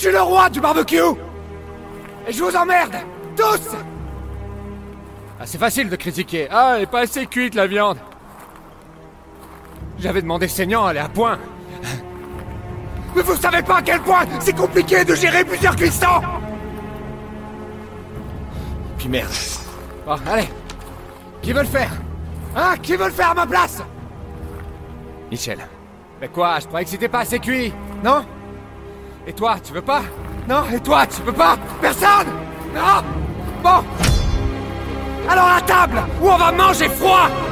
Je suis le roi du barbecue. Et je vous emmerde, tous. Ah, c'est facile de critiquer. Ah, elle est pas assez cuite, la viande. J'avais demandé saignant, elle est à point. Mais vous savez pas à quel point c'est compliqué de gérer plusieurs cuissons. Puis merde. Bon, allez. Qui veut le faire? Hein? Qui veut le faire à ma place? Michel. Mais quoi? Je croyais que c'était pas assez cuit. Non? Et toi, tu veux pas? Non, et toi, tu peux pas? Personne? Non? Bon. Alors à table, où on va manger froid!